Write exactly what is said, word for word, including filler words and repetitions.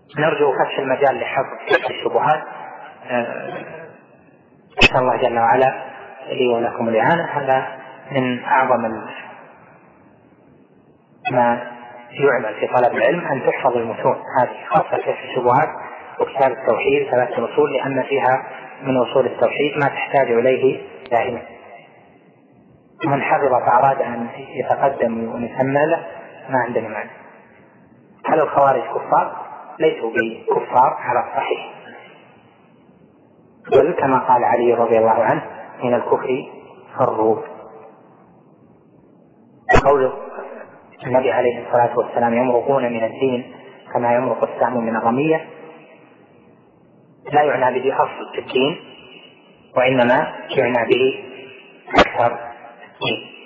نرجو فتح المجال لحفظ الشبهات. أسأل الله جل وعلا لي ولكم الإعانة. هذا من أعظم ما يعمل في طلب العلم، أن تحفظ المتون هذه، خاصة كشف الشبهات وكتاب التوحيد ثلاثة الأصول، لأن فيها من أصول التوحيد ما تحتاج إليه دائما. من حفظ فأراد أن يتقدم ونكمل له ما عندنا معنى. هل الخوارج كفار؟ ليسوا بكفار على الصحيح، بل كما قال علي رضي الله عنه من الكفر فروا. قول النبي عليه الصلاة والسلام يمرقون من الدين كما يمرق السهم من الرمية لا يعنى به أصل في الدين، وإنما يعنى به أكثر الدين.